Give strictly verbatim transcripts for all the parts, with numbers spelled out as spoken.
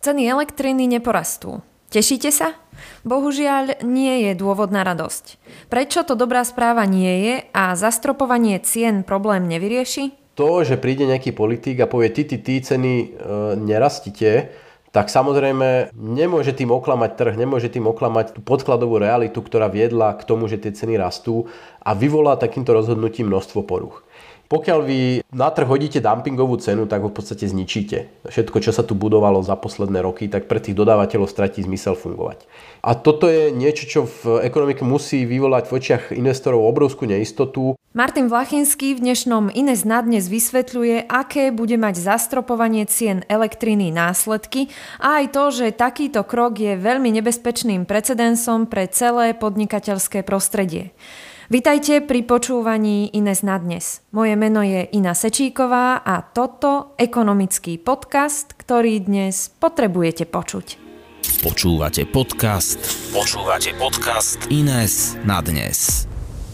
Ceny elektriny neporastú. Tešíte sa? Bohužiaľ, nie je dôvod na radosť. Prečo to dobrá správa nie je a zastropovanie cien problém nevyrieši? To, že príde nejaký politik a povie, ty, ty, ty ceny e, nerastíte, tak samozrejme nemôže tým oklamať trh, nemôže tým oklamať tú podkladovú realitu, ktorá viedla k tomu, že tie ceny rastú a vyvolá takýmto rozhodnutím množstvo poruch. Pokiaľ vy na trh hodíte dumpingovú cenu, tak ho v podstate zničíte. Všetko, čo sa tu budovalo za posledné roky, tak pre tých dodávateľov stratí zmysel fungovať. A toto je niečo, čo v ekonomike musí vyvolať v očiach investorov obrovskú neistotu. Martin Vlachinský v dnešnom Ines na dnes vysvetľuje, aké bude mať zastropovanie cien elektriny následky a aj to, že takýto krok je veľmi nebezpečným precedensom pre celé podnikateľské prostredie. Vitajte pri počúvaní Ines na dnes. Moje meno je Ina Sečíková a toto ekonomický podcast, ktorý dnes potrebujete počuť. Počúvate podcast. Počúvate podcast Ines na dnes.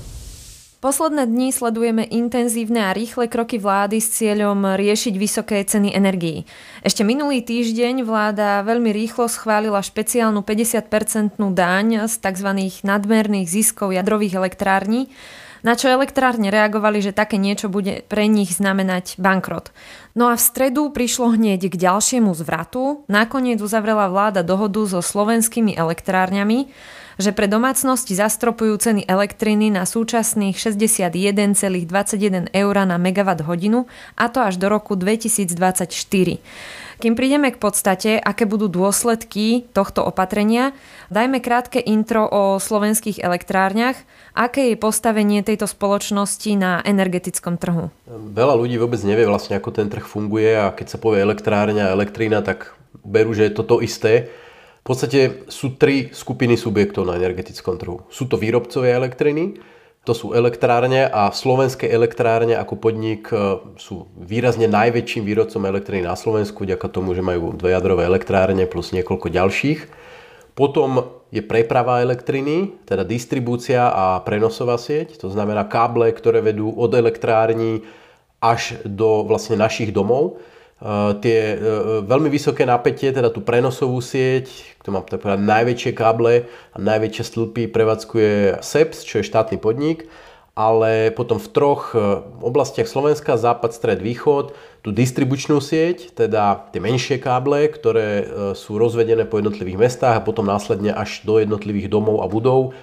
Posledné dni sledujeme intenzívne a rýchle kroky vlády s cieľom riešiť vysoké ceny energií. Ešte minulý týždeň vláda veľmi rýchlo schválila špeciálnu päťdesiatpercentnú daň z tzv. Nadmerných ziskov jadrových elektrární, na čo elektrárne reagovali, že také niečo bude pre nich znamenať bankrot. No a v stredu prišlo hneď k ďalšiemu zvratu. Nakoniec uzavrela vláda dohodu so slovenskými elektrárňami, že pre domácnosti zastropujú ceny elektriny na súčasných šesťdesiatjeden celá dvadsaťjeden eur na megawatt hodinu, a to až do roku dvetisícdvadsaťštyri. Kým prídeme k podstate, aké budú dôsledky tohto opatrenia, dajme krátke intro o slovenských elektrárniach, aké je postavenie tejto spoločnosti na energetickom trhu. Veľa ľudí vôbec nevie vlastne, ako ten trh funguje, a keď sa povie elektrárňa a elektrina, tak berú, že je to to isté. V podstate sú tri skupiny subjektov na energetickom trhu. Sú to výrobcovia elektriny, to sú elektrárne, a slovenské elektrárne ako podnik sú výrazne najväčším výrobcom elektriny na Slovensku, vďaka tomu, že majú dve jadrové elektrárne plus niekoľko ďalších. Potom je preprava elektriny, teda distribúcia a prenosová sieť, to znamená káble, ktoré vedú od elektrární až do vlastne našich domov. Uh, tie uh, veľmi vysoké napätie, teda tú prenosovú sieť, to má povedať najväčšie káble a najväčšie stĺpy prevádzkuje es e pé es, čo je štátny podnik, ale potom v troch uh, oblastiach Slovenska, západ, stred, východ, tú distribučnú sieť, teda tie menšie káble, ktoré uh, sú rozvedené po jednotlivých mestách a potom následne až do jednotlivých domov a budov.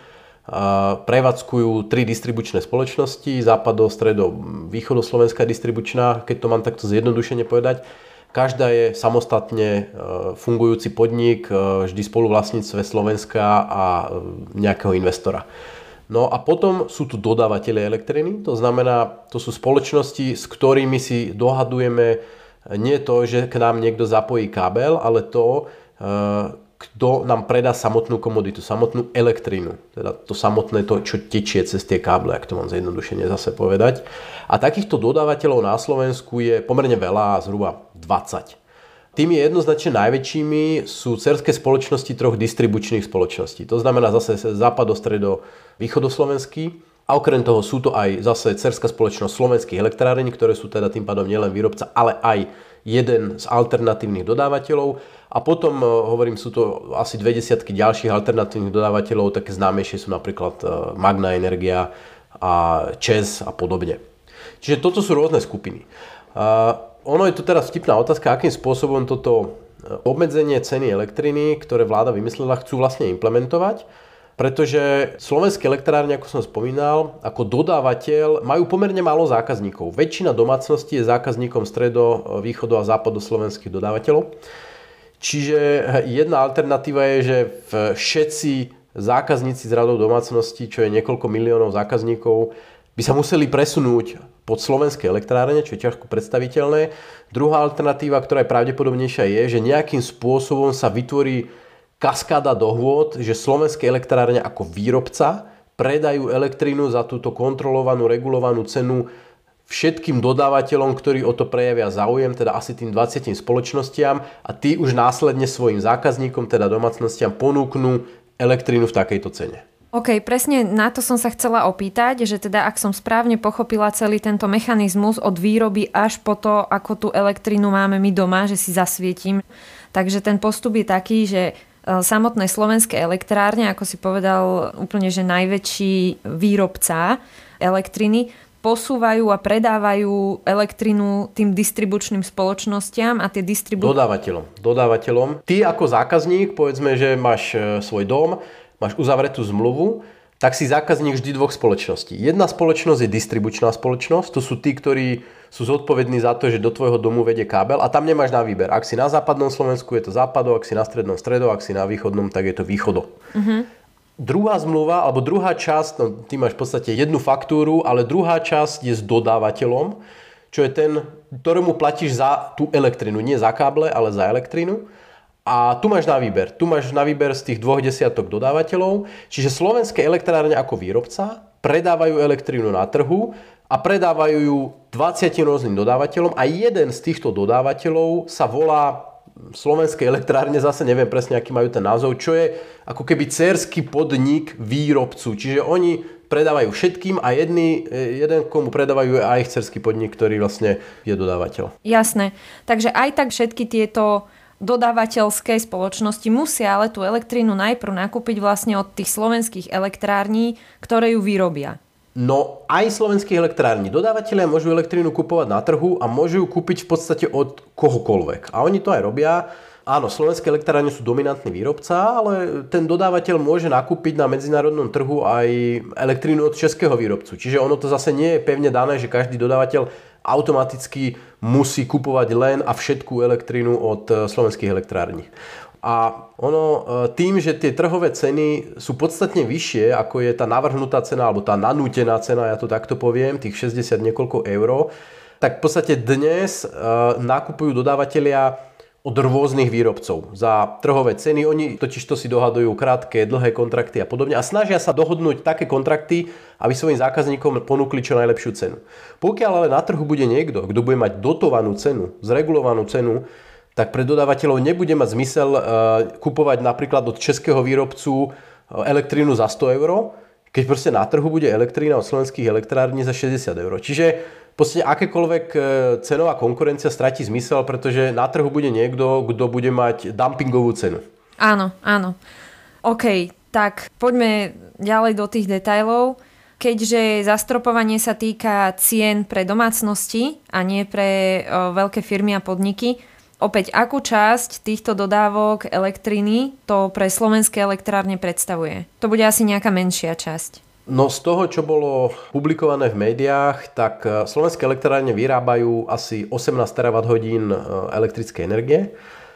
Prevádzkujú tri distribučné spoločnosti, západo, stredo, východoslovenská distribučná, keď to mám takto zjednodušene povedať. Každá je samostatne fungujúci podnik, vždy spoluvlastníctve Slovenska a nejakého investora. No a potom sú tu dodávateľe elektriny, to znamená, to sú spoločnosti, s ktorými si dohadujeme nie to, že k nám niekto zapojí kábel, ale to, kto nám predá samotnú komoditu, samotnú elektrínu. Teda to samotné, to, čo tečie cez tie káble, ak to mám zjednodušene zase povedať. A takýchto dodávateľov na Slovensku je pomerne veľa, zhruba dvadsať. Tými jednoznačne najväčšími sú dcérske spoločnosti troch distribučných spoločností. To znamená zase západo, stredo, východoslovenský. A okrem toho sú to aj zase dcérská spoločnosť slovenských elektrární, ktoré sú teda tým pádom nielen výrobca, ale aj jeden z alternatívnych dodávateľov. A potom, hovorím, sú to asi dve desiatky ďalších alternatívnych dodávateľov, také známejšie sú napríklad Magna Energia a ČEZ a podobne. Čiže toto sú rôzne skupiny. A ono je tu teraz vtipná otázka, akým spôsobom toto obmedzenie ceny elektriny, ktoré vláda vymyslela, chcú vlastne implementovať. Pretože slovenské elektrárne, ako som spomínal, ako dodávateľ majú pomerne málo zákazníkov. Väčšina domácností je zákazníkom stredo, východo a západoslovenských dodávateľov. Čiže jedna alternatíva je, že všetci zákazníci z radov domácností, čo je niekoľko miliónov zákazníkov, by sa museli presunúť pod slovenské elektrárne, čo je ťažko predstaviteľné. Druhá alternatíva, ktorá je pravdepodobnejšia, je, že nejakým spôsobom sa vytvorí kaskáda dohôd, že slovenské elektrárne ako výrobca predajú elektrínu za túto kontrolovanú, regulovanú cenu všetkým dodávateľom, ktorí o to prejavia záujem, teda asi tým dvadsiatim spoločnostiam, a tí už následne svojim zákazníkom, teda domácnostiam, ponúknú elektrínu v takejto cene. OK, presne na to som sa chcela opýtať, že teda ak som správne pochopila celý tento mechanizmus od výroby až po to, ako tú elektrínu máme my doma, že si zasvietím. Takže ten postup je taký, že samotné slovenské elektrárne, ako si povedal úplne, že najväčší výrobca elektriny, posúvajú a predávajú elektrinu tým distribučným spoločnostiam a tie distribu... Dodávateľom. Dodávateľom. Ty ako zákazník, povedzme, že máš svoj dom, máš uzavretú zmluvu, tak si zákazník vždy dvoch spoločností. Jedna spoločnosť je distribučná spoločnosť, to sú tí, ktorí sú zodpovední za to, že do tvojho domu vedie kábel a tam nemáš na výber. Ak si na západnom Slovensku, je to západo, ak si na strednom stredo, ak si na východnom, tak je to východo. Uh-huh. Druhá zmluva, alebo druhá časť, no ty máš v podstate jednu faktúru, ale druhá časť je s dodávateľom, čo je ten, ktorému platíš za tú elektrinu, nie za káble, ale za elektrinu. A tu máš na výber. Tu máš na výber z tých dvoch desiatok dodávateľov. Čiže slovenské elektrárne ako výrobca predávajú elektrínu na trhu a predávajú ju dvadsiatim rôznym dodávateľom a jeden z týchto dodávateľov sa volá slovenské elektrárne, zase neviem presne, aký majú ten názov, čo je ako keby dcérsky podnik výrobcu. Čiže oni predávajú všetkým a jedný, jeden komu predávajú aj ich dcérsky podnik, ktorý vlastne je dodávateľ. Jasné. Takže aj tak všetky tieto dodávateľské spoločnosti musia ale tú elektrínu najprv nakúpiť vlastne od tých slovenských elektrární, ktoré ju vyrobia. No aj slovenských elektrární. Dodávateľia môžu elektrínu kupovať na trhu a môžu ju kúpiť v podstate od kohokoľvek. A oni to aj robia. Áno, slovenské elektrárne sú dominantný výrobca, ale ten dodávateľ môže nakúpiť na medzinárodnom trhu aj elektrínu od českého výrobcu. Čiže ono to zase nie je pevne dané, že každý dodávateľ automaticky musí kupovať len a všetkú elektrínu od slovenských elektrární. A ono tým, že tie trhové ceny sú podstatne vyššie, ako je tá navrhnutá cena, alebo tá nanútená cena, ja to takto poviem, tých šesťdesiat niekoľko eur, tak v podstate dnes nakupujú dodávateľia od rôznych výrobcov za trhové ceny. Oni totiž to si dohadujú krátke, dlhé kontrakty a podobne a snažia sa dohodnúť také kontrakty, aby svojim zákazníkom ponúkli čo najlepšiu cenu. Pokiaľ ale na trhu bude niekto, kto bude mať dotovanú cenu, zregulovanú cenu, tak pre dodávateľov nebude mať zmysel uh, kupovať napríklad od českého výrobcu elektrínu za sto eur, keď proste na trhu bude elektrína od slovenských elektrární za šesťdesiat eur. Čiže proste akékoľvek cenová konkurencia stratí zmysel, pretože na trhu bude niekto, kto bude mať dumpingovú cenu. Áno, áno. OK, tak poďme ďalej do tých detailov. Keďže zastropovanie sa týka cien pre domácnosti a nie pre o, veľké firmy a podniky, opäť akú časť týchto dodávok elektriny to pre slovenské elektrárne predstavuje? To bude asi nejaká menšia časť. No z toho, čo bolo publikované v médiách, tak slovenské elektrárne vyrábajú asi osemnásť terawatthodín elektrickej energie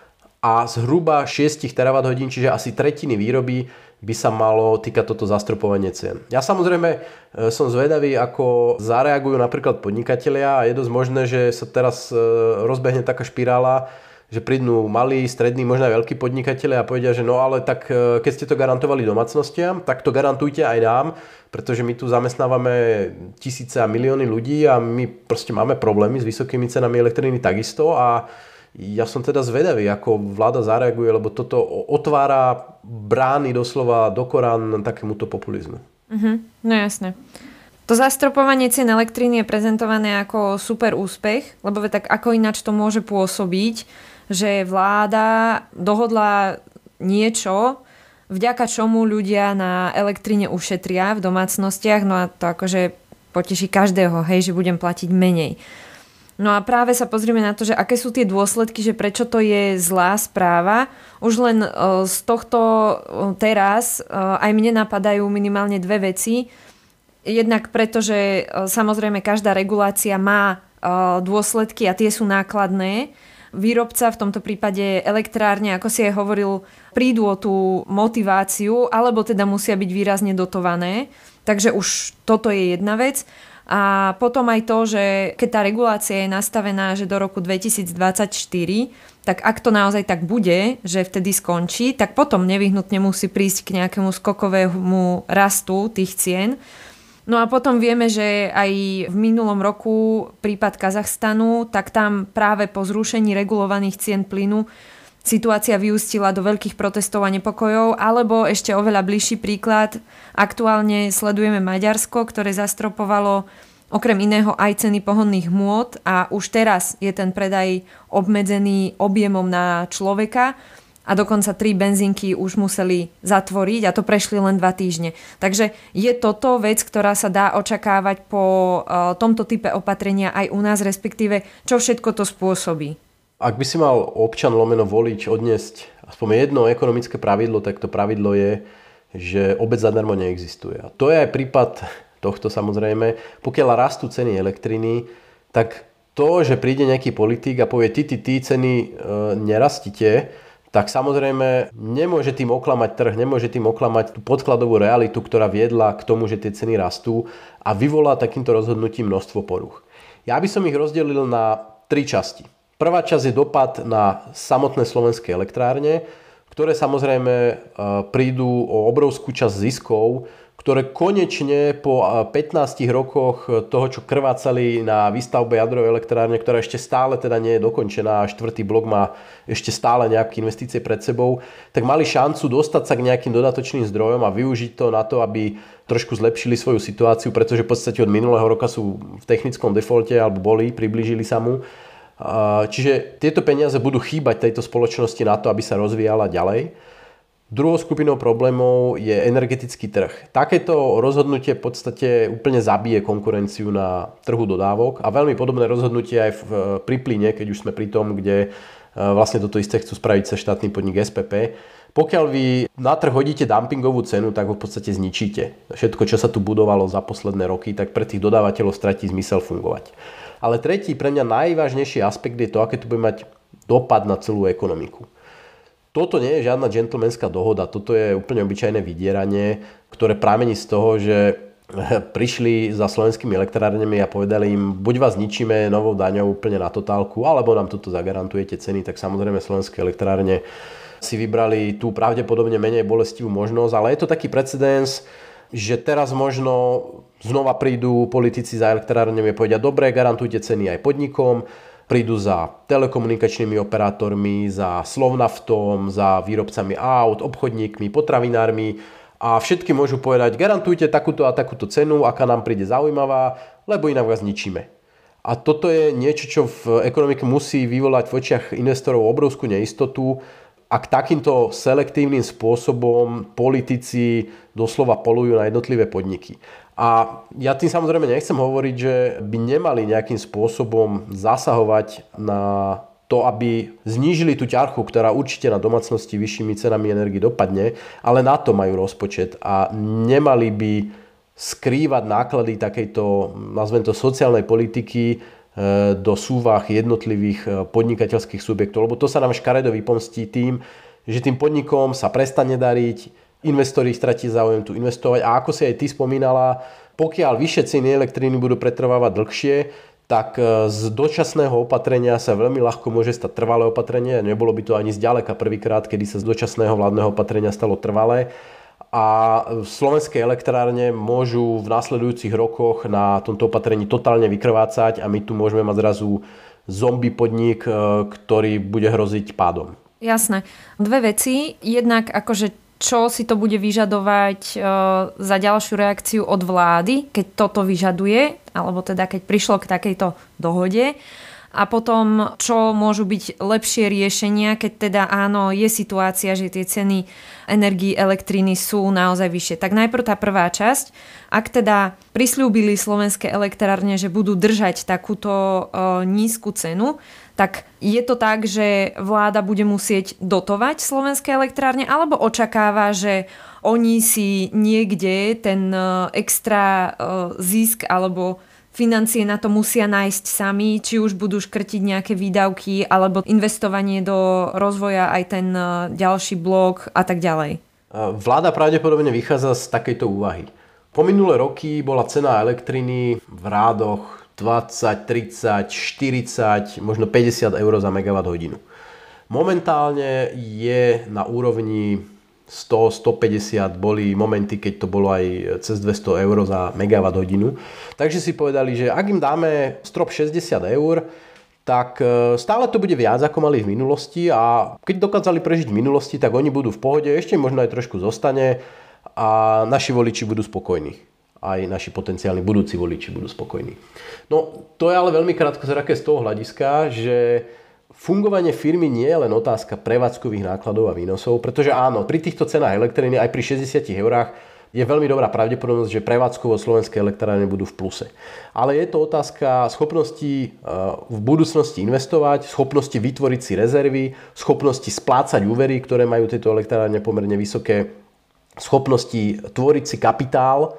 a zhruba šesť terawatthodín, čiže asi tretiny výroby by sa malo týkať toto zastropovanie cien. Ja samozrejme som zvedavý, ako zareagujú napríklad podnikatelia a je dosť možné, že sa teraz rozbehne taká špirála, že prídnu malí, strední, možno aj veľkí podnikatelia a povedia, že no ale tak keď ste to garantovali domácnostiam, tak to garantujte aj nám, pretože my tu zamestnávame tisíce a milióny ľudí a my proste máme problémy s vysokými cenami elektriny takisto a ja som teda zvedavý, ako vláda zareaguje, lebo toto otvára brány doslova do Korán takémuto populizmu. Uh-huh. No jasné. To zastropovanie cien elektriny je prezentované ako super úspech, lebo tak ako ináč to môže pôsobiť, že vláda dohodla niečo, vďaka čomu ľudia na elektrine ušetria v domácnostiach, no a to akože poteší každého, hej, že budem platiť menej. No a práve sa pozrieme na to, že aké sú tie dôsledky, že prečo to je zlá správa. Už len z tohto teraz aj mne napadajú minimálne dve veci. Jednak preto, že samozrejme každá regulácia má dôsledky a tie sú nákladné. Výrobca, v tomto prípade elektrárne, ako si aj hovoril, prídu o tú motiváciu, alebo teda musia byť výrazne dotované. Takže už toto je jedna vec. A potom aj to, že keď tá regulácia je nastavená, že do roku dvetisícdvadsaťštyri, tak ak to naozaj tak bude, že vtedy skončí, tak potom nevyhnutne musí prísť k nejakému skokovému rastu tých cien. No a potom vieme, že aj v minulom roku prípad Kazachstanu, tak tam práve po zrušení regulovaných cien plynu situácia vyústila do veľkých protestov a nepokojov, alebo ešte oveľa bližší príklad. Aktuálne sledujeme Maďarsko, ktoré zastropovalo okrem iného aj ceny pohonných hmôt a už teraz je ten predaj obmedzený objemom na človeka a dokonca tri benzínky už museli zatvoriť a to prešli len dva týždne. Takže je toto vec, ktorá sa dá očakávať po uh, tomto type opatrenia aj u nás, respektíve čo všetko to spôsobí. Ak by si mal občan lomeno volič odniesť aspoň jedno ekonomické pravidlo, tak to pravidlo je, že obed zadarmo neexistuje. A to je aj prípad tohto samozrejme. Pokiaľ rastú ceny elektriny, tak to, že príde nejaký politik a povie ty, ty, ty ceny e, nerastite, tak samozrejme nemôže tým oklamať trh, nemôže tým oklamať tú podkladovú realitu, ktorá viedla k tomu, že tie ceny rastú a vyvolá takýmto rozhodnutím množstvo poruch. Ja by som ich rozdelil na tri časti. Prvá časť je dopad na samotné slovenské elektrárne, ktoré samozrejme prídu o obrovskú časť ziskov, ktoré konečne po pätnástich rokoch toho, čo krvácali na výstavbe jadrovej elektrárne, ktorá ešte stále teda nie je dokončená a štvrtý blok má ešte stále nejaké investície pred sebou, tak mali šancu dostať sa k nejakým dodatočným zdrojom a využiť to na to, aby trošku zlepšili svoju situáciu, pretože v podstate od minulého roka sú v technickom defalte alebo boli, priblížili sa mu. Čiže tieto peniaze budú chýbať tejto spoločnosti na to, aby sa rozvíjala ďalej. Druhou skupinou problémov je energetický trh. Takéto rozhodnutie v podstate úplne zabije konkurenciu na trhu dodávok a veľmi podobné rozhodnutie aj v, pri plyne, keď už sme pri tom, kde vlastne toto isté chcú spraviť sa štátny podnik es pé pé. Pokiaľ vy na trh hodíte dumpingovú cenu, tak ho v podstate zničíte. Všetko, čo sa tu budovalo za posledné roky, tak pre tých dodávateľov stratí zmysel fungovať. Ale tretí, pre mňa najvážnejší aspekt je to, aké to bude mať dopad na celú ekonomiku. Toto nie je žiadna džentlmenská dohoda, toto je úplne obyčajné vydieranie, ktoré pramení z toho, že prišli za slovenskými elektrárňami a povedali im, buď vás ničíme novou daňou úplne na totálku, alebo nám toto zagarantujete ceny, tak samozrejme slovenské elektrárne si vybrali tú pravdepodobne menej bolestivú možnosť, ale je to taký precedens, že teraz možno znova prídu politici za elektrárňami a povedia, dobre, garantujte ceny aj podnikom, prídu za telekomunikačnými operátormi, za Slovnaftom, za výrobcami aut, obchodníkmi, potravinármi a všetky môžu povedať, garantujte takúto a takúto cenu, aká nám príde zaujímavá, lebo inak vás ničíme. A toto je niečo, čo v ekonomike musí vyvolať v očiach investorov obrovskú neistotu, ak takýmto selektívnym spôsobom politici doslova polujú na jednotlivé podniky. A ja tým samozrejme nechcem hovoriť, že by nemali nejakým spôsobom zasahovať na to, aby znížili tú ťarchu, ktorá určite na domácnosti vyššími cenami energii dopadne, ale na to majú rozpočet a nemali by skrývať náklady takejto, nazvem to, sociálnej politiky do súvah jednotlivých podnikateľských subjektov, lebo to sa nám škaredo vypomstí tým, že tým podnikom sa prestane dariť, investori stratí záujem tu investovať a ako si aj ty spomínala, pokiaľ vyššie ceny elektriny budú pretrvávať dlhšie, tak z dočasného opatrenia sa veľmi ľahko môže stať trvalé opatrenie. Nebolo by to ani zďaleka prvýkrát, kedy sa z dočasného vládneho opatrenia stalo trvalé. A slovenské elektrárne môžu v nasledujúcich rokoch na tomto opatrení totálne vykrvácať a my tu môžeme mať zrazu zombie podnik, ktorý bude hroziť pádom. Jasné. Dve veci. Jednak akože čo si to bude vyžadovať za ďalšiu reakciu od vlády, keď toto vyžaduje, alebo teda keď prišlo k takejto dohode. A potom, čo môžu byť lepšie riešenia, keď teda áno, je situácia, že tie ceny energií elektriny sú naozaj vyššie. Tak najprv tá prvá časť. Ak teda prisľúbili slovenské elektrárne, že budú držať takúto e, nízku cenu, tak je to tak, že vláda bude musieť dotovať slovenské elektrárne, alebo očakáva, že oni si niekde ten e, extra e, zisk alebo financie na to musia nájsť sami, či už budú škrtiť nejaké výdavky alebo investovanie do rozvoja aj ten ďalší blok a tak ďalej. Vláda pravdepodobne vychádza z takejto úvahy. Po minulé roky bola cena elektriny v rádoch dvadsať, tridsať, štyridsať, možno päťdesiat eur za megawatt hodinu. Momentálne je na úrovni sto, stopäťdesiat, boli momenty, keď to bolo aj cez dvesto eur za megawatt hodinu. Takže si povedali, že ak im dáme strop šesťdesiat eur, tak stále to bude viac, ako mali v minulosti a keď dokázali prežiť v minulosti, tak oni budú v pohode, ešte možno aj trošku zostane a naši voliči budú spokojní. Aj naši potenciálni budúci voliči budú spokojní. No, to je ale veľmi krátkozraké z toho hľadiska, že fungovanie firmy nie je len otázka prevádzkových nákladov a výnosov, pretože áno, pri týchto cenách elektriny aj pri šesťdesiatich eurách je veľmi dobrá pravdepodobnosť, že prevádzkovo slovenské elektrárne budú v pluse. Ale je to otázka schopnosti v budúcnosti investovať, schopnosti vytvoriť si rezervy, schopnosti splácať úvery, ktoré majú tieto elektrárne pomerne vysoké, schopnosti tvoriť si kapitál,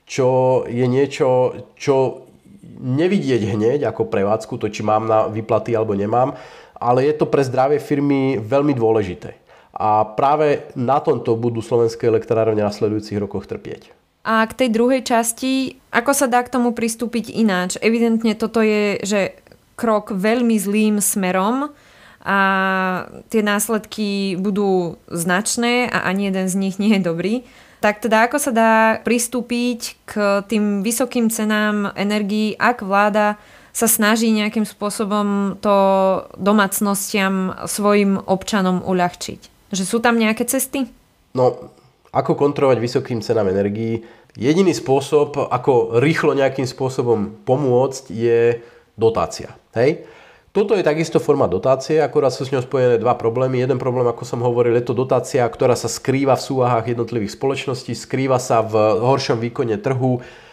čo je niečo, čo nevidieť hneď ako prevádzku, to či mám na výplaty alebo nemám, ale je to pre zdravie firmy veľmi dôležité. A práve na tomto budú slovenské elektrárne v nasledujúcich rokoch trpieť. A k tej druhej časti, ako sa dá k tomu pristúpiť ináč? Evidentne toto je, že krok veľmi zlým smerom a tie následky budú značné a ani jeden z nich nie je dobrý. Tak teda ako sa dá pristúpiť k tým vysokým cenám energií, ak vláda sa snaží nejakým spôsobom to domácnostiam, svojim občanom uľahčiť? Že sú tam nejaké cesty? No, ako kontrolovať vysokým cenám energií? Jediný spôsob, ako rýchlo nejakým spôsobom pomôcť, je dotácia. Hej? Toto je takisto forma dotácie, akorát sú s ňou spojené dva problémy. Jeden problém, ako som hovoril, je to dotácia, ktorá sa skrýva v súvahách jednotlivých spoločností, skrýva sa v horšom výkone trhu,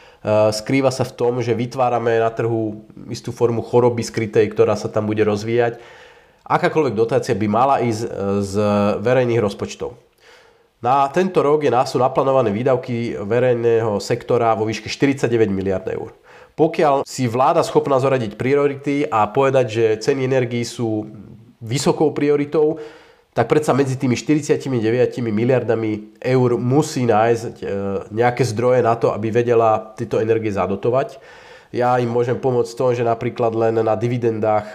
skrýva sa v tom, že vytvárame na trhu istú formu choroby skrytej, ktorá sa tam bude rozvíjať. Akákoľvek dotácia by mala ísť z verejných rozpočtov. Na tento rok je, sú naplánované výdavky verejného sektora vo výške štyridsaťdeväť miliárd eur. Pokiaľ si vláda schopná zoradiť priority a povedať, že ceny energií sú vysokou prioritou, tak predsa medzi tými štyridsaťdeväť miliardami eur musí nájsť nejaké zdroje na to, aby vedela tieto energie zadotovať. Ja im môžem pomôcť v tom, že napríklad len na dividendách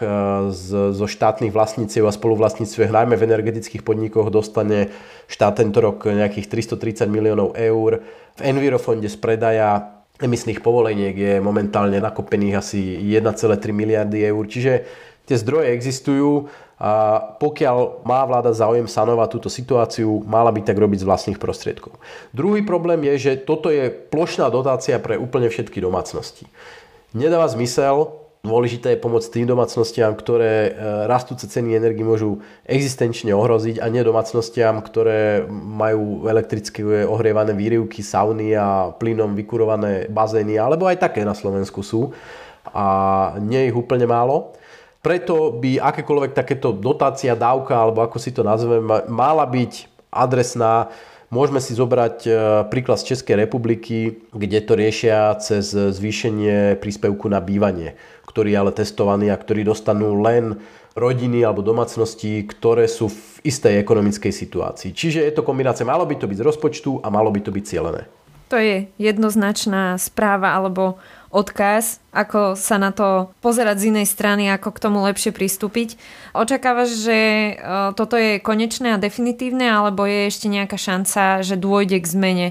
zo štátnych vlastníctiev a spoluvlastníctve, najmä v energetických podnikoch, dostane štát tento rok nejakých tristotridsať miliónov eur. V Envirofonde z predaja emisných povoleniek je momentálne nakopených asi jeden celá tri miliardy eur. Čiže tie zdroje existujú a pokiaľ má vláda záujem sanovať túto situáciu, mala by tak robiť z vlastných prostriedkov. Druhý problém je, že toto je plošná dotácia pre úplne všetky domácnosti. Nedáva zmysel, dôležité je pomôcť tým domácnostiam, ktoré rastúce ceny energií môžu existenčne ohroziť a nie domácnostiam, ktoré majú elektrické ohrievané výrivky, sauny a plynom vykurované bazény, alebo aj také na Slovensku sú a nie je ich úplne málo. Preto by akékoľvek takéto dotácia, dávka, alebo ako si to nazveme, mala byť adresná. Môžeme si zobrať príklad z Českej republiky, kde to riešia cez zvýšenie príspevku na bývanie, ktorý je ale testovaný a ktorý dostanú len rodiny alebo domácnosti, ktoré sú v istej ekonomickej situácii. Čiže je to kombinácia, malo by to byť z rozpočtu a malo by to byť cielené. To je jednoznačná správa alebo odkaz, ako sa na to pozerať z inej strany, ako k tomu lepšie pristúpiť. Očakávaš, že toto je konečné a definitívne, alebo je ešte nejaká šanca, že dôjde k zmene?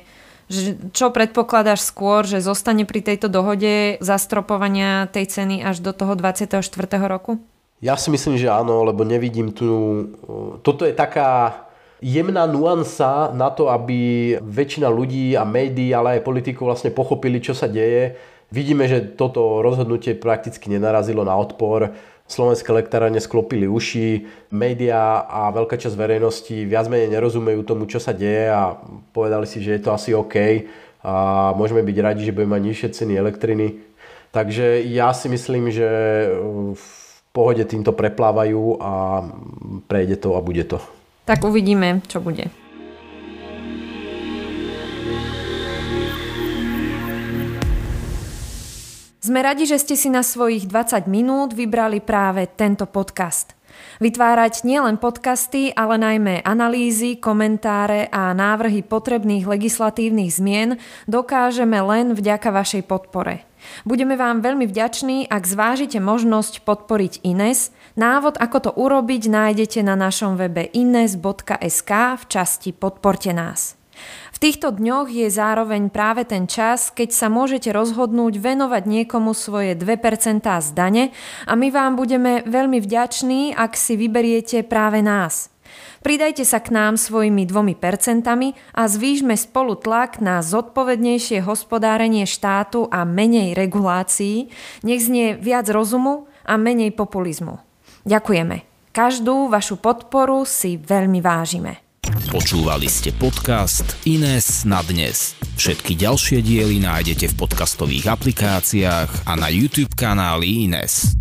Čo predpokladáš skôr, že zostane pri tejto dohode zastropovania tej ceny až do toho dvadsiateho štvrtého roku? Ja si myslím, že áno, lebo nevidím tu... Toto je taká jemná nuansa na to, aby väčšina ľudí a médií, ale aj politikov vlastne pochopili, čo sa deje. Vidíme, že toto rozhodnutie prakticky nenarazilo na odpor. Slovenské elektrárne sklopili uši, médiá a veľká časť verejnosti viac menej nerozumejú tomu, čo sa deje a povedali si, že je to asi OK a môžeme byť radi, že budeme mať nižšie ceny elektriny. Takže ja si myslím, že v pohode týmto preplávajú a prejde to a bude to. Tak uvidíme, čo bude. Sme radi, že ste si na svojich dvadsať minút vybrali práve tento podcast. Vytvárať nielen podcasty, ale najmä analýzy, komentáre a návrhy potrebných legislatívnych zmien dokážeme len vďaka vašej podpore. Budeme vám veľmi vďační, ak zvážite možnosť podporiť Ines. Návod, ako to urobiť, nájdete na našom webe ines bodka es ká v časti Podporte nás. V týchto dňoch je zároveň práve ten čas, keď sa môžete rozhodnúť venovať niekomu svoje dve percentá z dane a my vám budeme veľmi vďační, ak si vyberiete práve nás. Pridajte sa k nám svojimi dvomi percentami a zvýšme spolu tlak na zodpovednejšie hospodárenie štátu a menej regulácií, nech znie viac rozumu a menej populizmu. Ďakujeme. Každú vašu podporu si veľmi vážime. Počúvali ste podcast Ines na dnes. Všetky ďalšie diely nájdete v podcastových aplikáciách a na YouTube kanáli Ines.